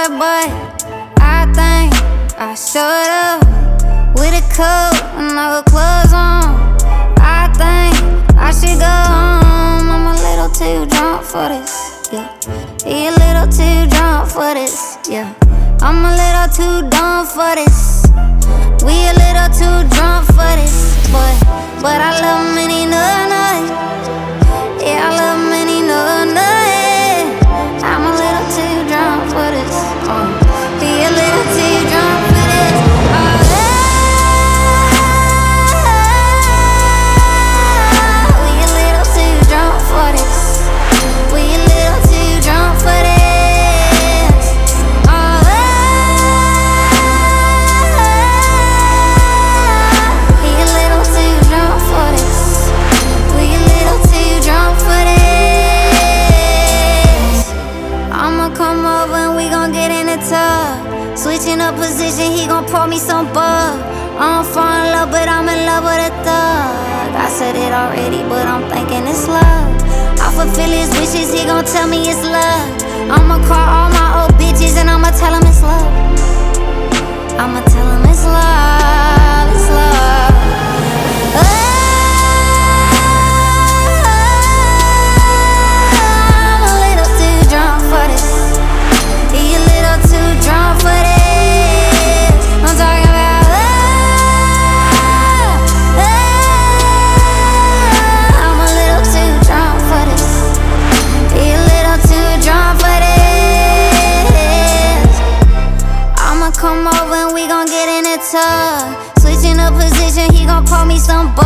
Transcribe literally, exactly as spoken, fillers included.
it, but I think I showed up with a coat and no clothes on. I think I should go home. I'm a little too drunk for this, yeah. He a little too drunk for this, yeah. I'm a little too dumb for this. We a little too drunk for this, but but I love him and he know nothing. Yeah, I love him and he know nothing. I'm a little too drunk for this. Uh, he a little too drunk for this. Oh, yeah. We a little too drunk for this. We a little too drunk for this. Switching up position, he gon' pour me some bug. I don't fall in love, but I'm in love with a thug. I said it already, but I'm thinking it's love. I fulfill his wishes, he gon' tell me it's love. I'ma call all my old bitches and I'ma tell him it's love. I'ma tell him it's love, it's love. Oh. Switching up position, he gon' pour me some